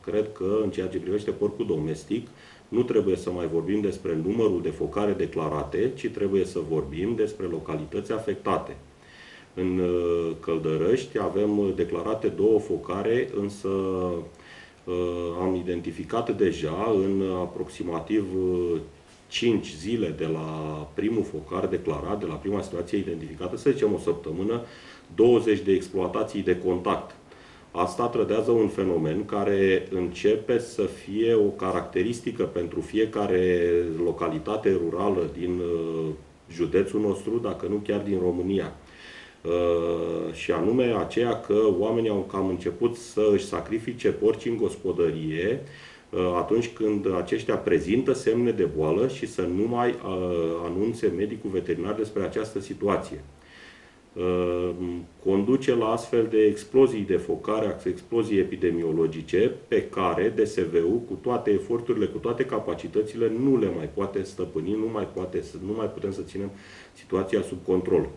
Cred că în ceea ce privește porcul domestic, nu trebuie să mai vorbim despre numărul de focare declarate, ci trebuie să vorbim despre localități afectate. În Căldărăști avem declarate 2 focare, însă am identificat deja în aproximativ 5 zile de la primul focar declarat, de la prima situație identificată, să zicem o săptămână, 20 de exploatații de contact. Asta trădează un fenomen care începe să fie o caracteristică pentru fiecare localitate rurală din județul nostru, dacă nu chiar din România. Și anume aceea că oamenii au cam început să își sacrifice porci în gospodărie atunci când aceștia prezintă semne de boală și să nu mai anunțe medicul veterinar despre această situație. Conduce la astfel de explozii de focare, explozii epidemiologice pe care DSV-ul, cu toate eforturile, cu toate capacitățile, nu le mai poate stăpâni, nu mai putem să ținem situația sub control.